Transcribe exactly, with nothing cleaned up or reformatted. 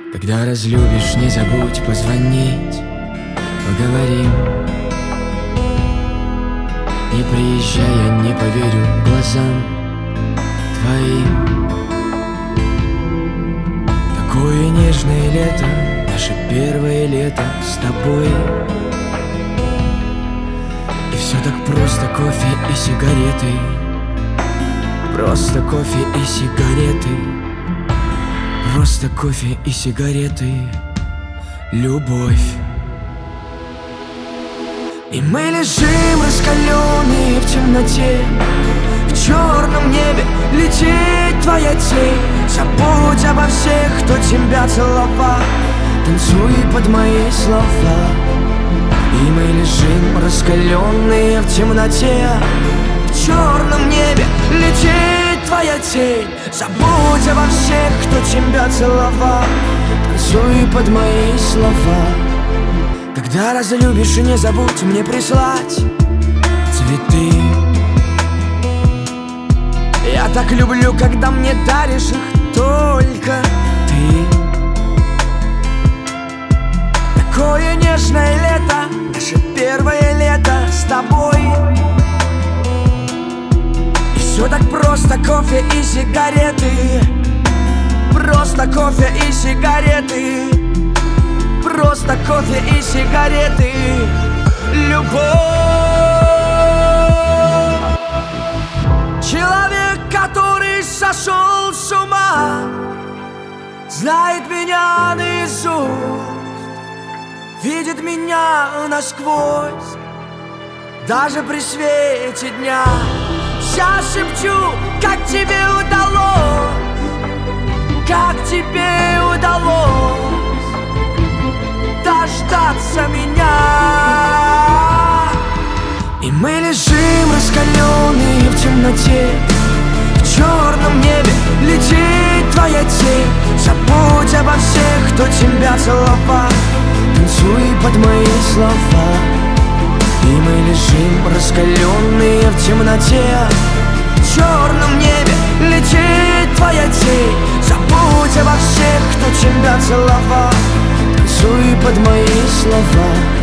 Когда разлюбишь, не забудь позвонить, поговорим. Не приезжай, я не поверю глазам твоим. Такое нежное лето, наше первое лето с тобой. И все так просто, кофе и сигареты. Просто кофе и сигареты. Просто кофе и сигареты. Любовь. И мы лежим раскаленные в темноте. В черном небе летит твоя тень. Забудь обо всех, кто тебя целовал. Танцуй под мои слова. И мы лежим раскаленные в темноте. В черном небе летит твоя тень. Забудь обо всех, кто тебя целовал. Танцуй под мои слова. Когда разлюбишь, и не забудь мне прислать цветы. Я так люблю, когда мне даришь их только ты. Такое нежное лето, наше первое лето с тобой. И все так просто, кофе и сигареты. Просто кофе и сигареты. Просто кофе и сигареты. Любовь. Человек, который сошел с ума, знает меня наизусть, видит меня насквозь, даже при свете дня. Я шепчу, как тебе удалось, как тебе удалось дождаться меня. И мы лежим раскаленные в темноте. В черном небе летит твоя тень. Забудь обо всех, кто тебя целовал. Танцуй под мои слова. И мы лежим раскаленные в темноте. В черном небе летит твоя тень. Забудь обо всех, кто тебя целовал. Танцуй под мои слова.